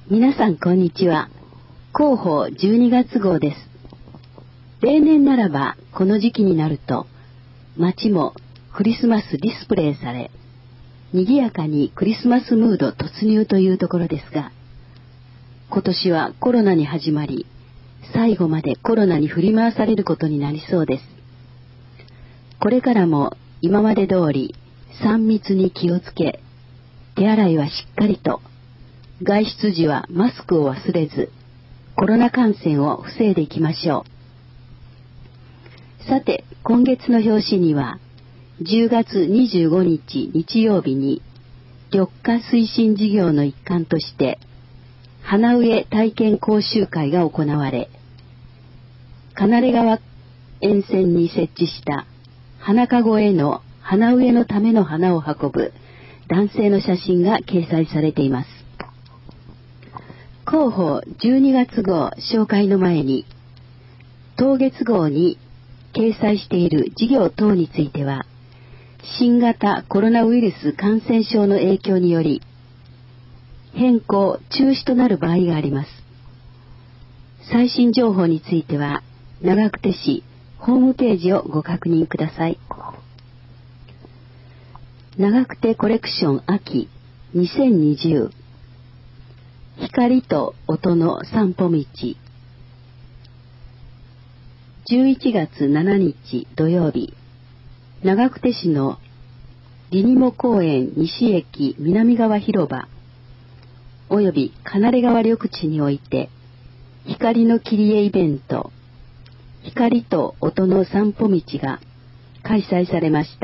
皆さんこんにちは。広報12月号です。例年ならばこの時期になると街もクリスマスディスプレイされ、賑やかにクリスマスムード突入というところですが、今年はコロナに始まり、最後までコロナに振り回されることになりそうです。これからも今まで通り3密に気をつけ、手洗いはしっかりと、外出時はマスクを忘れず、コロナ感染を防いでいきましょう。さて、今月の表紙には、10月25日日曜日に、緑化推進事業の一環として、花植え体験講習会が行われ、金根川沿線に設置した花かごへの花植えのための花を運ぶ男性の写真が掲載されています。広報12月号紹介の前に、当月号に掲載している事業等については、新型コロナウイルス感染症の影響により、変更・中止となる場合があります。最新情報については、長久手市ホームページをご確認ください。長久手コレクション秋2020、光と音の散歩道。11月7日土曜日、長久手市のリニモ公園西駅南側広場および金根川緑地において、光の切り絵イベント、光と音の散歩道が開催されました。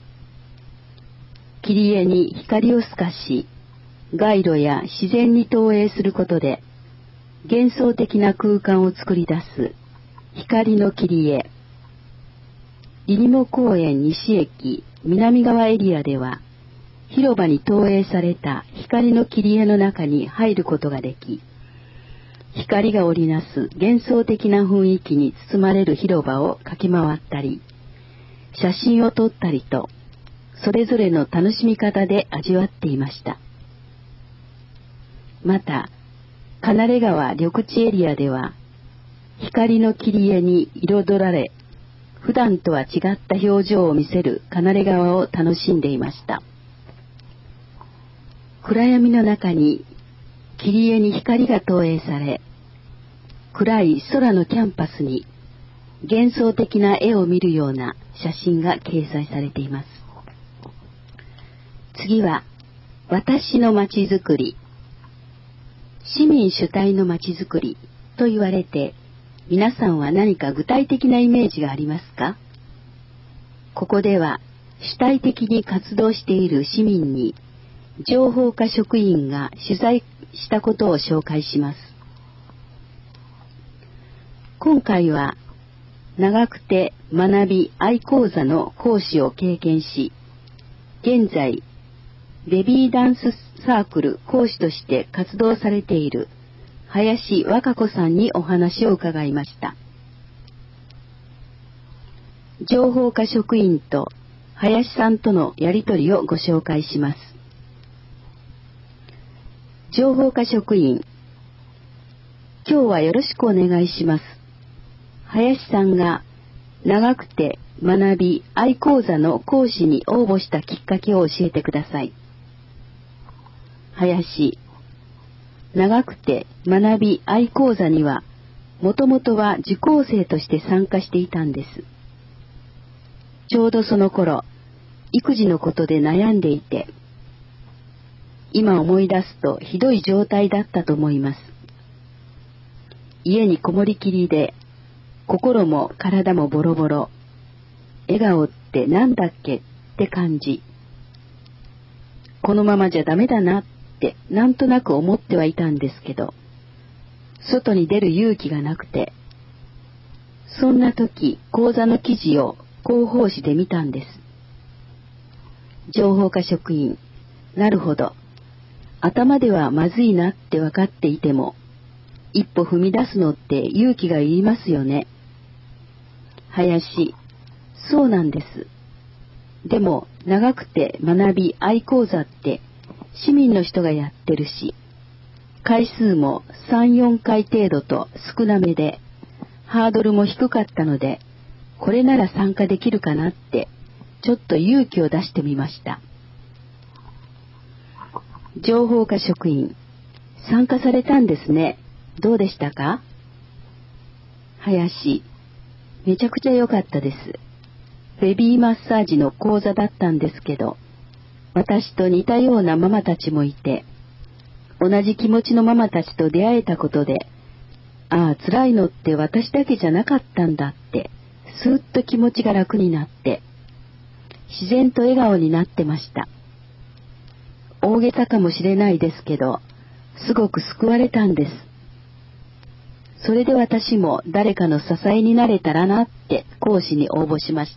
切り絵に光を透かし、街路や自然に投影することで幻想的な空間を作り出す光の切り絵。リニモ公園西駅南側エリアでは、広場に投影された光の切り絵の中に入ることができ、光が織りなす幻想的な雰囲気に包まれる広場を駆け回ったり、写真を撮ったりと、それぞれの楽しみ方で味わっていました。また、金根川緑地エリアでは、光の切り絵に彩られ、普段とは違った表情を見せる金根川を楽しんでいました。暗闇の中に切り絵に光が投影され、暗い空のキャンパスに幻想的な絵を見るような写真が掲載されています。次は、私のまちづくり。市民主体のまちづくりと言われて、皆さんは何か具体的なイメージがありますか？ここでは主体的に活動している市民に情報課職員が取材したことを紹介します。今回は長久手学び愛講座の講師を経験し、現在ベビーダンスサークル講師として活動されている林和歌子さんにお話を伺いました。情報課職員と林さんとのやりとりをご紹介します。情報課職員、今日はよろしくお願いします。林さんが長久手学び愛講座の講師に応募したきっかけを教えてください。林、長久手学び愛講座には、もともとは受講生として参加していたんです。ちょうどその頃、育児のことで悩んでいて、今思い出すとひどい状態だったと思います。家にこもりきりで、心も体もボロボロ、笑顔ってなんだっけって感じ。このままじゃダメだなってなんとなく思ってはいたんですけど、外に出る勇気がなくて、そんな時講座の記事を広報誌で見たんです。情報課職員、なるほど。頭ではまずいなって分かっていても、一歩踏み出すのって勇気がいりますよね。林、そうなんです。でも長久手学び愛講座って市民の人がやってるし、 回数も3、4回程度と少なめで、ハードルも低かったので、これなら参加できるかなって、ちょっと勇気を出してみました。情報課職員、参加されたんですね。どうでしたか？林、めちゃくちゃ良かったです。ベビーマッサージの講座だったんですけど、私と似たようなママたちもいて、同じ気持ちのママたちと出会えたことで、ああ、辛いのって私だけじゃなかったんだって、スーッと気持ちが楽になって、自然と笑顔になってました。大げさかもしれないですけど、すごく救われたんです。それで私も誰かの支えになれたらなって講師に応募しました。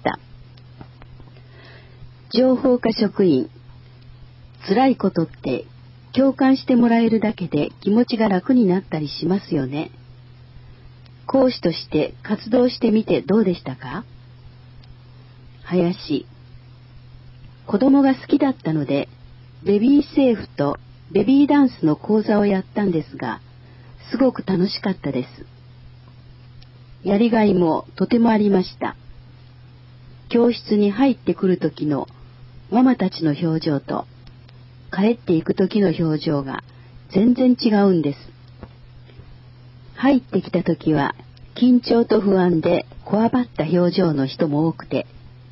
情報課職員、辛いことって共感してもらえるだけで気持ちが楽になったりしますよね。講師として活動してみてどうでしたか？林、子供が好きだったので、ベビーセーフとベビーダンスの講座をやったんですが、すごく楽しかったです。やりがいもとてもありました。教室に入ってくる時のママたちの表情と帰っていく時の表情が全然違うんです。入ってきた時は緊張と不安でこわばった表情の人も多くて、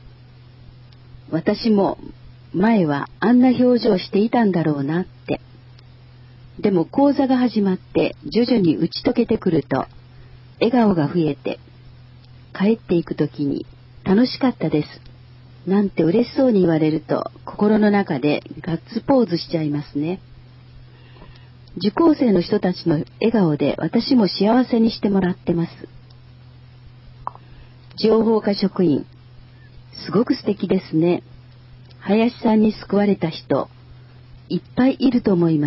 私も前はあんな表情していたんだろうなって。でも講座が始まって徐々に打ち解けてくると笑顔が増えて、帰っていく時に楽しかったですなんて嬉しそうに言われると心の中でガッツポーズしちゃいますね。受講生の人たちの笑顔で私も幸せにしてもらってます。情報課職員、すごく素敵ですね。林さんに救われた人、いっぱいいると思います。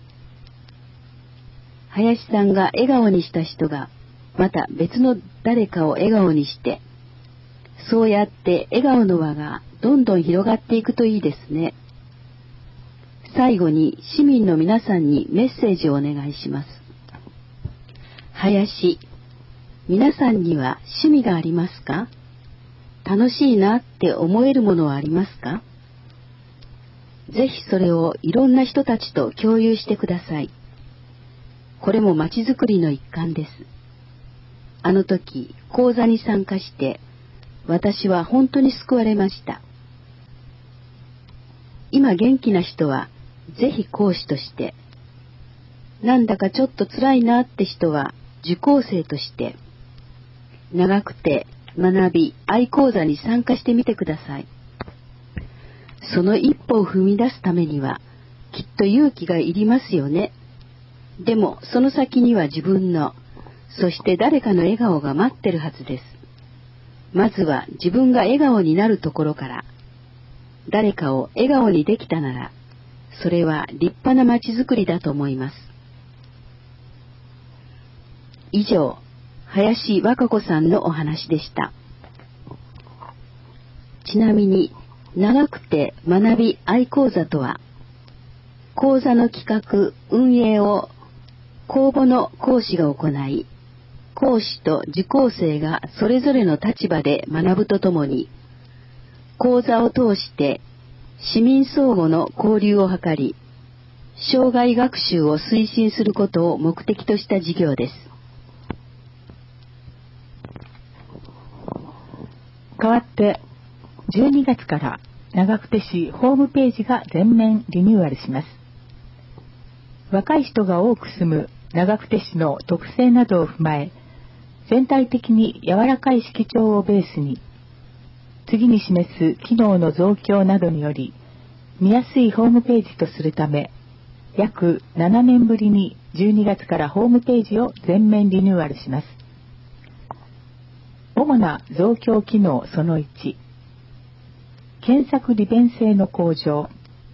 林さんが笑顔にした人が、また別の誰かを笑顔にして、そうやって笑顔の輪がどんどん広がっていくといいですね。最後に市民の皆さんにメッセージをお願いします。林、皆さんには趣味がありますか？楽しいなって思えるものはありますか？ぜひそれをいろんな人たちと共有してください。これもまちづくりの一環です。あの時、講座に参加して、私は本当に救われました。今元気な人は、ぜひ講師として、なんだかちょっと辛いなって人は、受講生として、長くて学び愛講座に参加してみてください。その一歩を踏み出すためには、きっと勇気がいりますよね。でも、その先には自分の、そして誰かの笑顔が待ってるはずです。まずは自分が笑顔になるところから、誰かを笑顔にできたなら、それは立派な街づくりだと思います。以上、林和歌子さんのお話でした。ちなみに、長くて学び愛講座とは、講座の企画・運営を公募の講師が行い、講師と受講生がそれぞれの立場で学ぶとともに、講座を通して市民相互の交流を図り、生涯学習を推進することを目的とした事業です。 代わって12月から長久手市ホームページが全面リニューアルします。若い人が多く住む長久手市の特性などを踏まえ、全体的に柔らかい色調をベースに、次に示す機能の増強などにより見やすいホームページとするため、約7年ぶりに12月からホームページを全面リニューアルします。主な増強機能その1、検索利便性の向上。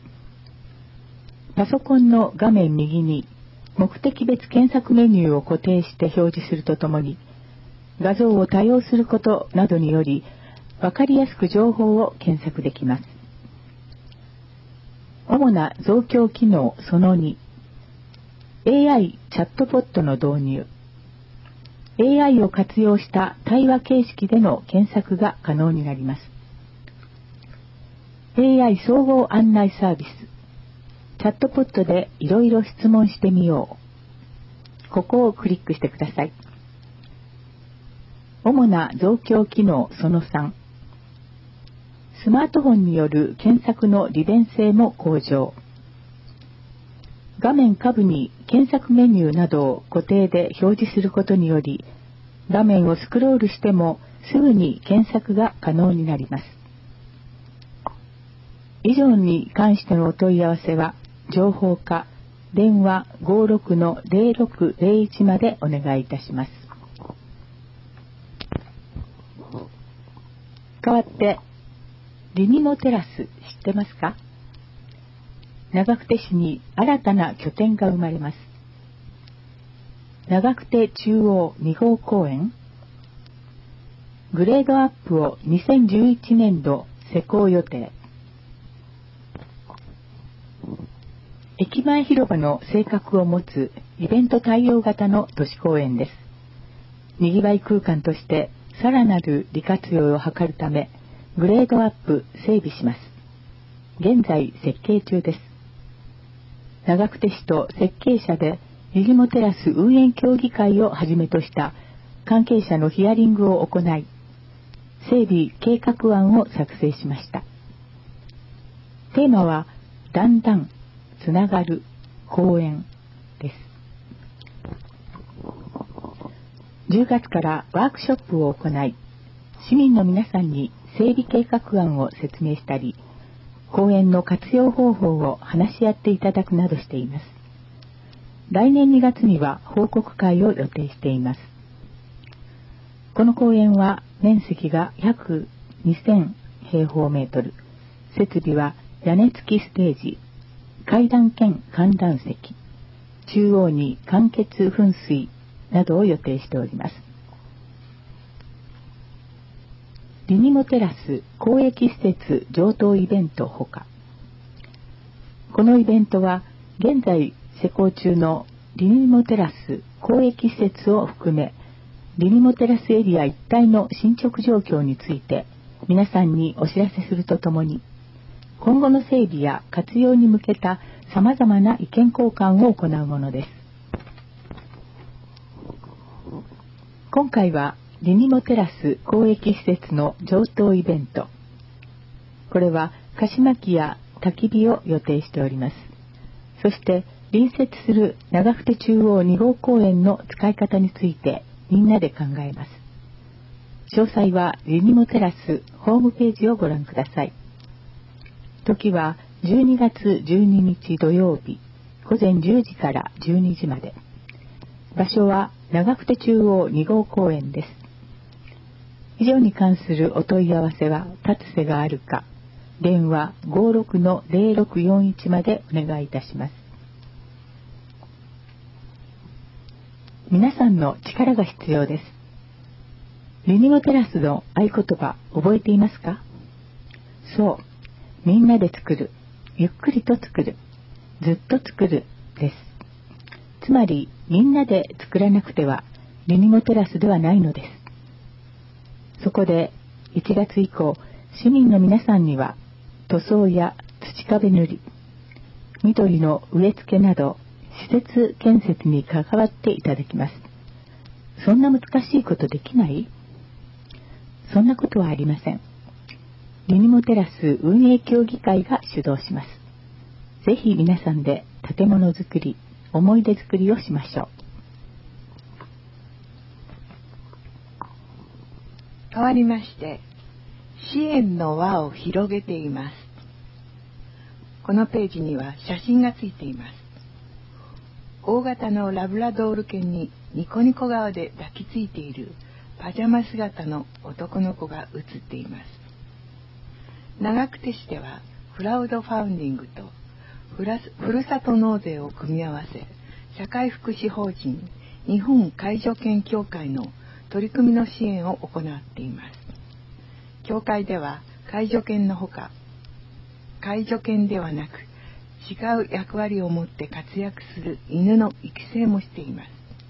パソコンの画面右に目的別検索メニューを固定して表示するとともに、画像を多用することなどにより分かりやすく情報を検索できます。主な増強機能その2、 AI チャットボットの導入、AI を活用した対話形式での検索が可能になります。AI 総合案内サービス、チャットボットでいろいろ質問してみよう。ここをクリックしてください。主な増強機能その3、スマートフォンによる検索の利便性も向上。画面下部に検索メニューなどを固定で表示することにより、画面をスクロールしてもすぐに検索が可能になります。以上に関してのお問い合わせは、情報課電話 56-0601 までお願いいたします。代わって、リニモテラス知ってますか？長久手市に新たな拠点が生まれます。長久手中央2号公園、グレードアップを2011年度施工予定。駅前広場の性格を持つイベント対応型の都市公園です。にぎわい空間としてさらなる利活用を図るため、グレードアップ整備します。現在設計中です。長久手市と設計者でリニモテラス運営協議会をはじめとした関係者のヒアリングを行い、整備計画案を作成しました。テーマは、だんだんつながる公園です。10月からワークショップを行い、市民の皆さんに整備計画案を説明したり、公園の活用方法を話し合っていただくなどしています。来年2月には報告会を予定しています。この公園は面積が約2000平方メートル、設備は屋根付きステージ、階段兼観覧席、中央に間欠噴水などを予定しております。リニモテラス公益施設上等イベントほか、このイベントは現在施工中のリニモテラス公益施設を含め、リニモテラスエリア一帯の進捗状況について皆さんにお知らせするとともに、今後の整備や活用に向けたさまざまな意見交換を行うものです。今回はリニモテラス公益施設の上等イベント、これは鹿島木や焚き火を予定しております。そして隣接する長久手中央2号公園の使い方についてみんなで考えます。詳細はリニモテラスホームページをご覧ください。時は12月12日土曜日午前10時から12時まで。場所は長久手中央2号公園です。以上に関するお問い合わせは立瀬があるか、電話 56-0641 までお願いいたします。皆さんの力が必要です。リニモテラスの合言葉覚えていますか？そう、みんなで作る、ゆっくりと作る、ずっと作るです。つまりみんなで作らなくてはリニモテラスではないのです。そこで1月以降、市民の皆さんには塗装や土壁塗り、緑の植え付けなど施設建設に関わっていただきます。そんな難しいことできない？そんなことはありません。リニモテラス運営協議会が主導します。ぜひ皆さんで建物づくり、思い出づくりをしましょう。 変わりまして、支援の輪を広げています。このページには写真がついています。大型のラブラドール犬にニコニコ顔で抱きついているパジャマ姿の男の子が写っています。長久手市ではクラウドファウンディングとふるさと納税を組み合わせ、社会福祉法人日本介助犬協会の取り組みの支援を行っています。協会では介助犬のほか、介助犬ではなく違う役割を持って活躍する犬の育成もしています。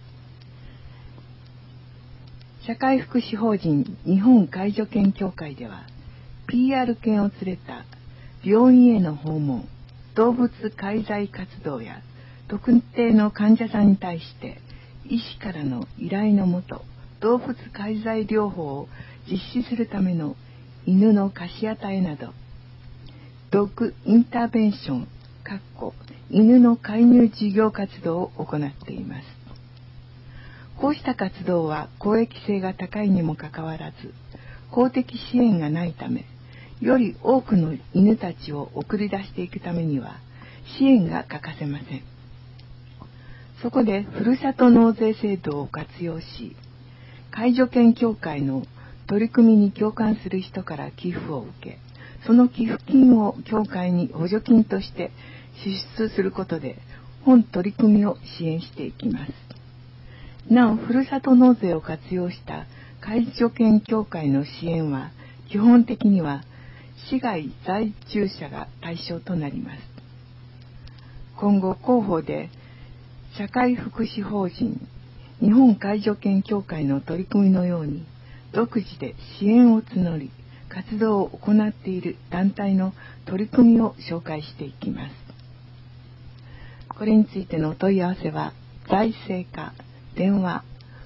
社会福祉法人日本介助犬協会では、 PR 犬を連れた病院への訪問、動物介在活動や特定の患者さんに対して医師からの依頼のもと動物介在療法を実施するための犬の貸し与えなど、ドッグインターベンション犬の介入事業活動を行っています。こうした活動は公益性が高いにもかかわらず、公的支援がないため、より多くの犬たちを送り出していくためには支援が欠かせません。そこでふるさと納税制度を活用し、介助犬協会の取り組みに共感する人から寄付を受け、その寄付金を協会に補助金として支出することで本取り組みを支援していきます。なお、ふるさと納税を活用した介助犬協会の支援は基本的には市外在住者が対象となります。今後、広報で社会福祉法人日本介助犬協会の取り組みのように独自で支援を募り活動を行っている団体の取り組みを紹介していきます。これについてのお問い合わせは財政課電話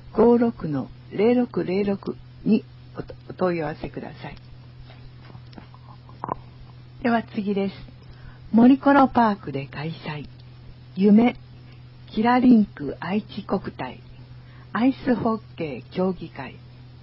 56-0606 にお問い合わせください。では次です。森コロパークで開催、夢キラリンク愛知国体アイスホッケー競技会。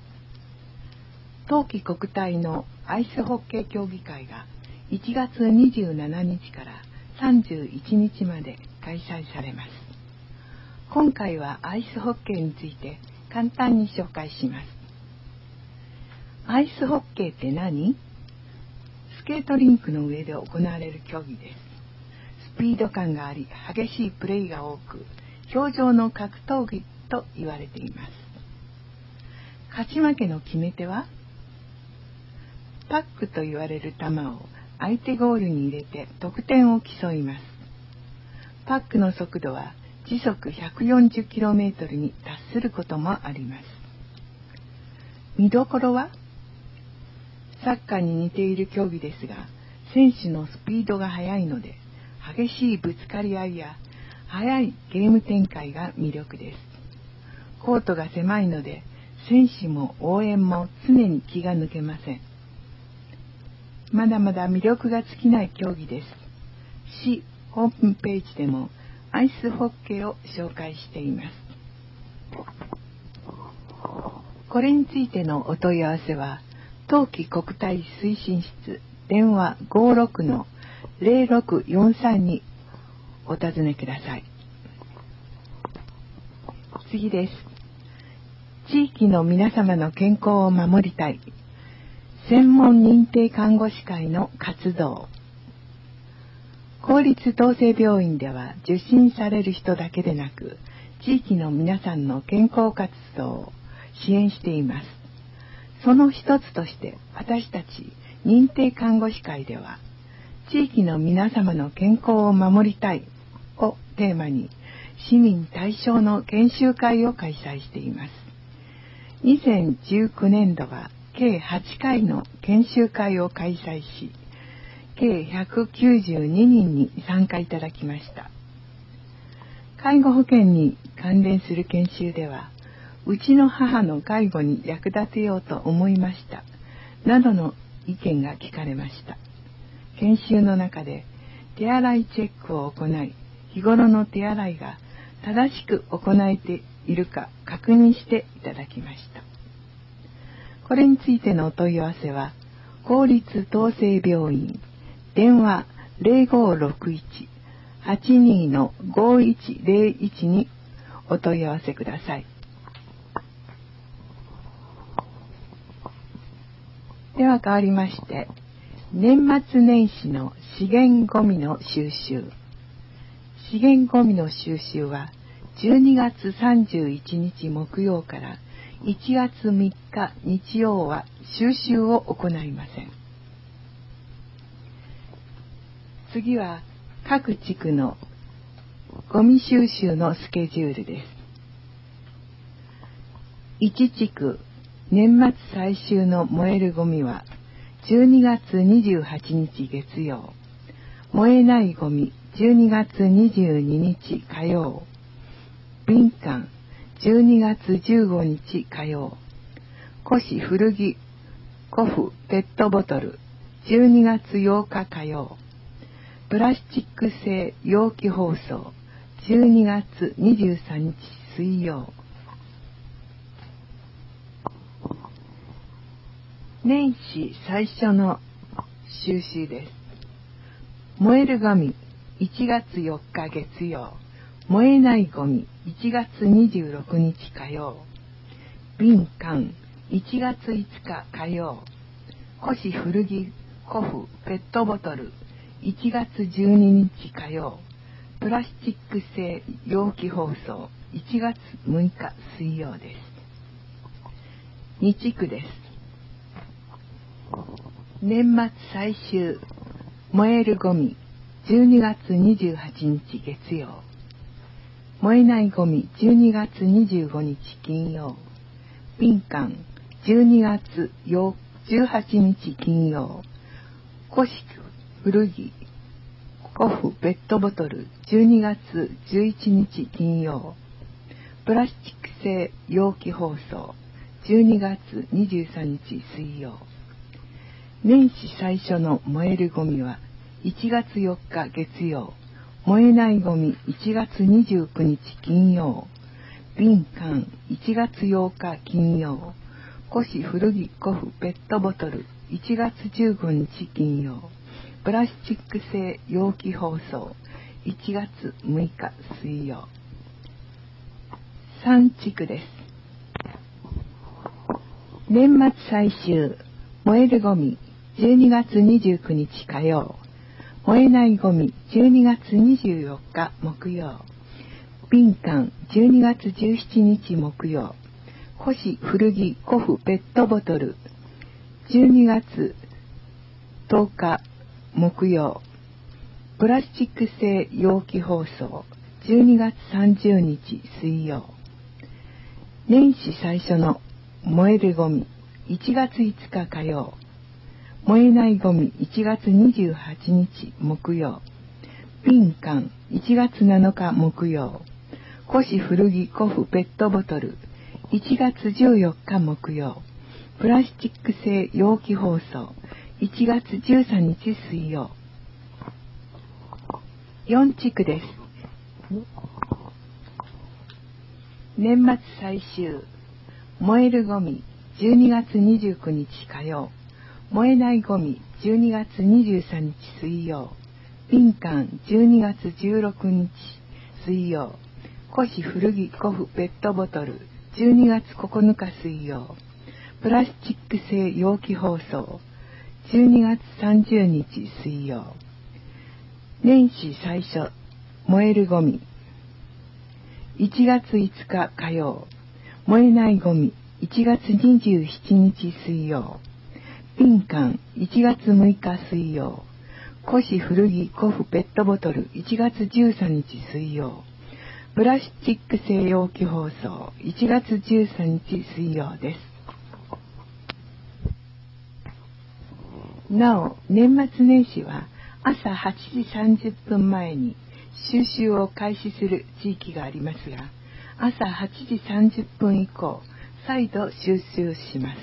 冬季国体のアイスホッケー競技会が1月27日から31日まで開催されます。今回はアイスホッケーについて簡単に紹介します。アイスホッケーって何？スケートリンクの上で行われる競技です。スピード感があり、激しいプレーが多く、氷上の格闘技と言われています。勝ち負けの決め手は、パックと言われる球を相手ゴールに入れて得点を競います。パックの速度は時速 140km に達することもあります。見どころは、サッカーに似ている競技ですが、選手のスピードが速いので、激しいぶつかり合いや速いゲーム展開が魅力です。コートが狭いので、選手も応援も常に気が抜けません。まだまだ魅力が尽きない競技です。市ホームページでもアイスホッケーを紹介しています。これについてのお問い合わせは、冬季国体推進室電話 56-0643 にお尋ねください。次です。地域の皆様の健康を守りたい専門認定看護師会の活動。公立統制病院では受診される人だけでなく、地域の皆さんの健康活動を支援しています。その一つとして私たち認定看護師会では、地域の皆様の健康を守りたいをテーマに市民対象の研修会を開催しています。2019年度は計8回の研修会を開催し、計192人に参加いただきました。介護保険に関連する研修では、うちの母の介護に役立てようと思いましたなどの意見が聞かれました。研修の中で手洗いチェックを行い、日頃の手洗いが正しく行えているか確認していただきました。これについてのお問い合わせは、公立統制病院電話 0561-82-5101 にお問い合わせください。では変わりまして、年末年始の資源ゴミの収集。資源ゴミの収集は12月31日木曜から1月3日日曜は収集を行いません。次は各地区のゴミ収集のスケジュールです。1地区年末最終の燃えるゴミは12月28日月曜、燃えないゴミ12月22日火曜、瓶缶12月15日火曜、古紙古着古布ペットボトル12月8日火曜、プラスチック製容器包装12月23日水曜。年始最初の収集です。燃えるゴミ1月4日月曜、燃えないゴミ1月26日火曜、瓶缶1月5日火曜、古紙古着古布ペットボトル1月12日火曜、プラスチック製容器包装1月6日水曜です。2地区です。年末最終燃えるゴミ12月28日月曜、燃えないゴミ12月25日金曜、瓶缶12月18日金曜、古紙古着古布ペットボトル12月11日金曜、プラスチック製容器包装12月23日水曜。年始最初の燃えるゴミは1月4日月曜、燃えないゴミ1月29日金曜、瓶缶1月8日金曜、古紙古着古布ペットボトル1月15日金曜、プラスチック製容器包装1月6日水曜。3地区です。年末最終燃えるゴミ12月29日火曜、燃えないゴミ12月24日木曜、瓶缶12月17日木曜、古紙古着古布ペットボトル12月10日木曜、プラスチック製容器包装12月30日水曜。年始最初の燃えるゴミ1月5日火曜、燃えないゴミ1月28日木曜、瓶缶1月7日木曜、古紙古着古布ペットボトル1月14日木曜、プラスチック製容器包装1月13日水曜。4地区です。年末最終燃えるゴミ12月29日火曜、燃えないゴミ12月23日水曜、瓶缶12月16日水曜、古紙古着古布ペットボトル12月9日水曜、プラスチック製容器包装12月30日水曜。年始最初燃えるゴミ1月5日火曜、燃えないゴミ1月27日水曜、瓶缶1月6日水曜、古紙古着古布ペットボトル1月13日水曜、プラスチック製容器包装1月13日水曜です。なお、年末年始は朝8時30分前に収集を開始する地域がありますが、朝8時30分以降、再度収集します。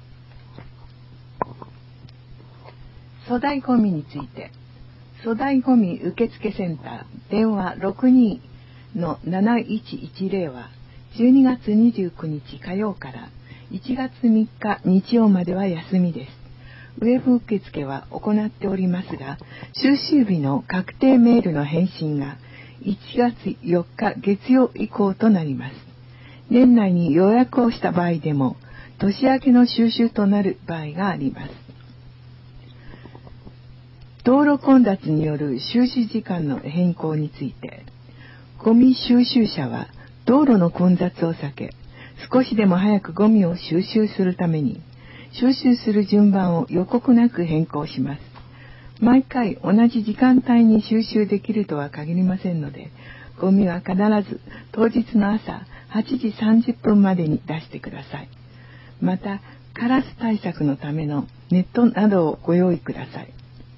粗大ゴミについて、粗大ゴミ受付センター電話 62-7110 は12月29日火曜から1月3日日曜までは休みです。ウェブ受付は行っておりますが、収集日の確定メールの返信が1月4日月曜以降となります。年内に予約をした場合でも、年明けの収集となる場合があります。道路混雑による収集時間の変更について、ゴミ収集車は道路の混雑を避け、少しでも早くゴミを収集するために、収集する順番を予告なく変更します。 毎回同じ時間帯に収集できるとは限りませんので、ゴミは必ず当日の朝8時30分までに出してください。また、カラス対策のためのネットなどをご用意ください。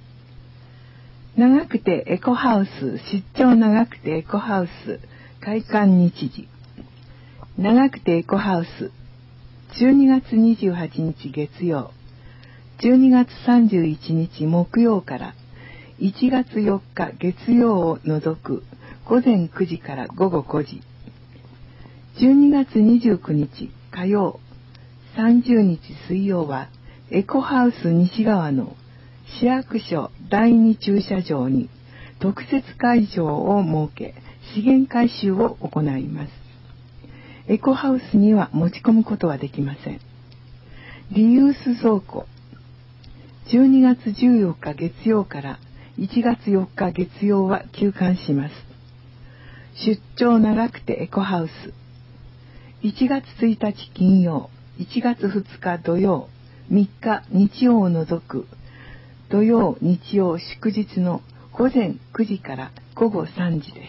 長くてエコハウス、出張長くてエコハウス、開館日時。長くてエコハウス、12月28日月曜、12月31日木曜から1月4日月曜を除く午前9時から午後5時。12月29日火曜、30日水曜はエコハウス西側の市役所第2駐車場に特設会場を設け、資源回収を行います。エコハウスには持ち込むことはできません。リユース倉庫、12月14日月曜から1月4日月曜は休館します。出張長くてエコハウス、1月1日金曜、1月2日土曜、3日日曜を除く土曜日曜祝日の午前9時から午後3時です。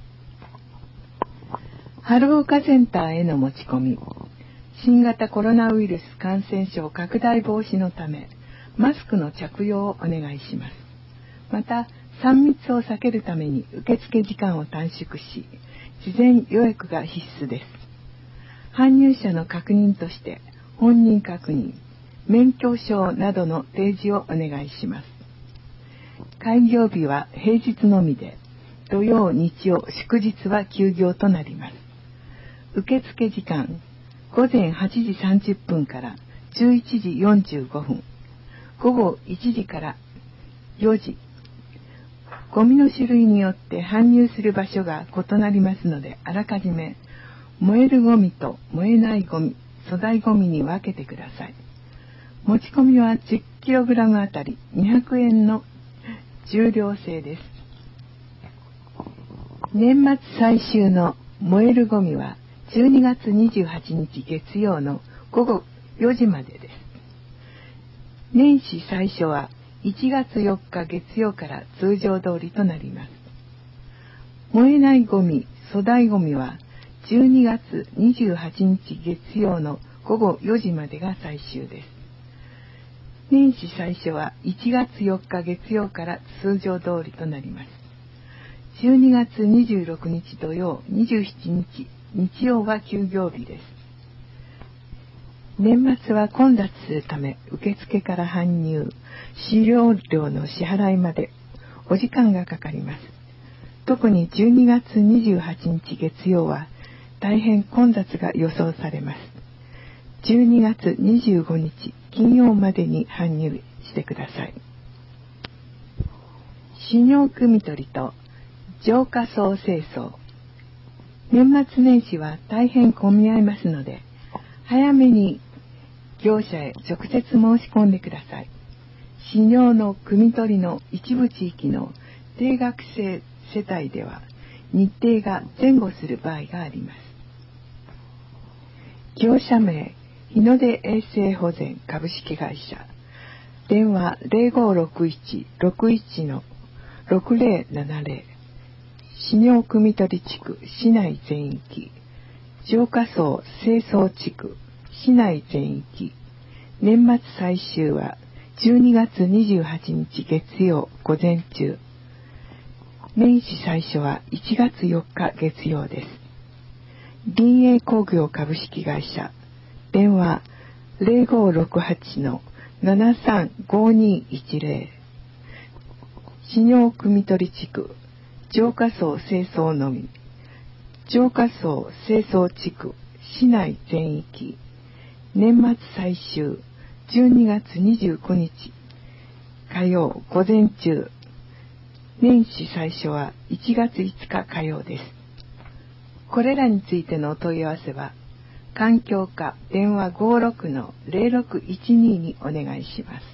春岡センターへの持ち込み。新型コロナウイルス感染症拡大防止のため、マスクの着用をお願いします。また、3密を避けるために受付時間を短縮し、事前予約が必須です。搬入者の確認として、本人確認、免許証などの提示をお願いします。開業日は平日のみで、土曜、日曜、祝日は休業となります。受付時間、午前8時30分から11時45分、午後1時から4時。ゴミの種類によって搬入する場所が異なりますので、あらかじめ燃えるゴミと燃えないゴミ、粗大ゴミに分けてください。持ち込みは 10kg あたり200円の重量制です。年末最終の燃えるゴミは12月28日月曜の午後4時までです。年始最初は1月4日月曜から通常通りとなります。燃えないゴミ、粗大ゴミは12月28日月曜の午後4時までが最終です。年始最初は1月4日月曜から通常通りとなります。12月26日土曜、27日日曜は休業日です。年末は混雑するため、受付から搬入、使用料の支払いまでお時間がかかります。特に12月28日月曜は大変混雑が予想されます。12月25日金曜までに搬入してください。使用汲み取りと浄化槽清掃。年末年始は大変混み合いますので、早めに業者へ直接申し込んでください。使用の汲み取りの一部地域の低学生世帯では日程が前後する場合があります。業者名、日の出衛生保全株式会社。電話 0561-61-6070。使用汲み取り地区市内全域。浄化槽清掃地区市内全域。年末最終は12月28日月曜午前中。年始最初は1月4日月曜です。林営工業株式会社。電話 0568-735210。使用汲み取り地区浄化槽清掃のみ。浄化槽清掃地区市内全域。年末最終12月29日火曜午前中。年始最初は1月5日火曜です。これらについてのお問い合わせは環境課電話 56-0612 にお願いします。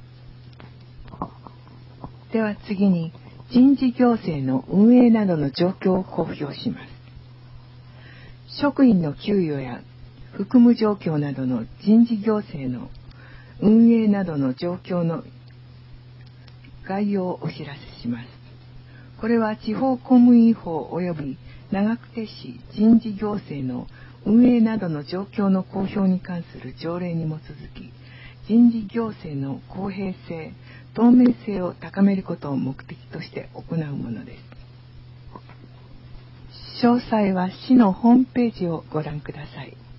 では次に人事行政の運営などの状況を公表します。職員の給与や服務状況などの人事行政の運営などの状況の概要をお知らせします。これは地方公務員法及び長久手市人事行政の運営などの状況の公表に関する条例に基づき、人事行政の公平性、透明性を高めることを目的として行うものです。詳細は市のホームページをご覧ください。